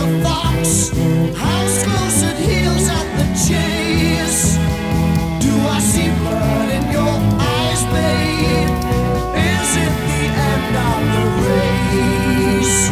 fox, house close at heels at the chase. Do I see blood in your eyes, babe? Is it the end of the race?